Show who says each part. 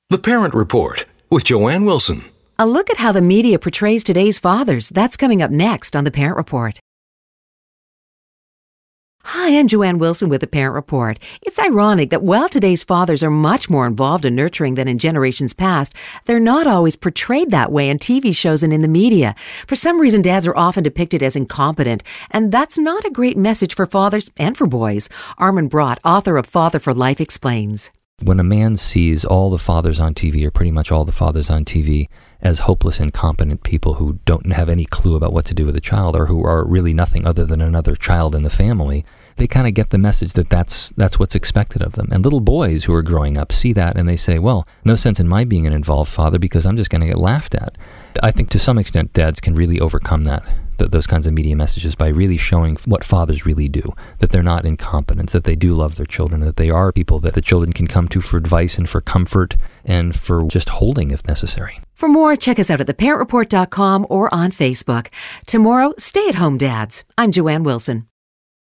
Speaker 1: The Parent Report with Joanne Wilson.
Speaker 2: A look at how the media portrays today's fathers. That's coming up next on The Parent Report. Hi, I'm Joanne Wilson with The Parent Report. It's ironic that while today's fathers are much more involved in nurturing than in generations past, they're not always portrayed that way in TV shows and in the media. For some reason, dads are often depicted as incompetent, and that's not a great message for fathers and for boys. Armin Brott, author of Father for Life, explains.
Speaker 3: When a man sees all the fathers on TV, or pretty much all the fathers on TV, as hopeless, incompetent people who don't have any clue about what to do with a child, or who are really nothing other than another child in the family, they kind of get the message that that's what's expected of them. And little boys who are growing up see that and they say, well, no sense in my being an involved father because I'm just going to get laughed at. I think to some extent dads can really overcome those kinds of media messages by really showing what fathers really do, that they're not incompetents, that they do love their children, that they are people that the children can come to for advice and for comfort and for just holding if necessary.
Speaker 2: For more, check us out at theparentreport.com or on Facebook. Tomorrow, stay-at-home dads. I'm Joanne Wilson.